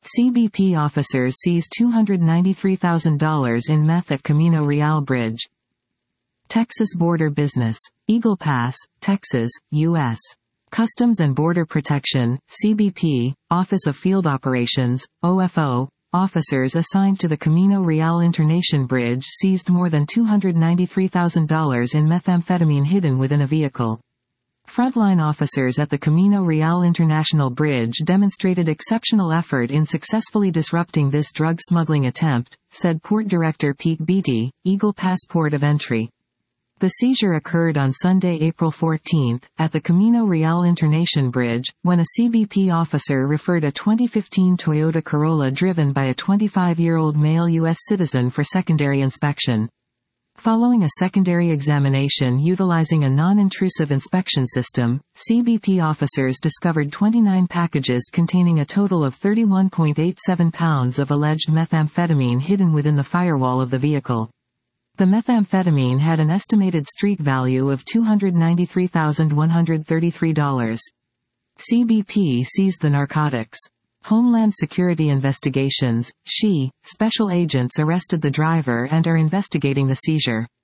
CBP officers seize $293,000 in meth at Camino Real Bridge. Texas border business. Eagle Pass, Texas, U.S. Customs and Border Protection, CBP, Office of Field Operations, OFO, officers assigned to the Camino Real International Bridge seized more than $293,000 in methamphetamine hidden within a vehicle. Frontline officers at the Camino Real International Bridge demonstrated exceptional effort in successfully disrupting this drug smuggling attempt, said Port Director Pete Beatty, Eagle Pass Port of Entry. The seizure occurred on Sunday, April 14, at the Camino Real International Bridge, when a CBP officer referred a 2015 Toyota Corolla driven by a 25-year-old male U.S. citizen for secondary inspection. Following a secondary examination utilizing a non-intrusive inspection system, CBP officers discovered 29 packages containing a total of 31.87 pounds of alleged methamphetamine hidden within the firewall of the vehicle. The methamphetamine had an estimated street value of $293,133. CBP seized the narcotics. Homeland Security Investigations, SHE, special agents arrested the driver and are investigating the seizure.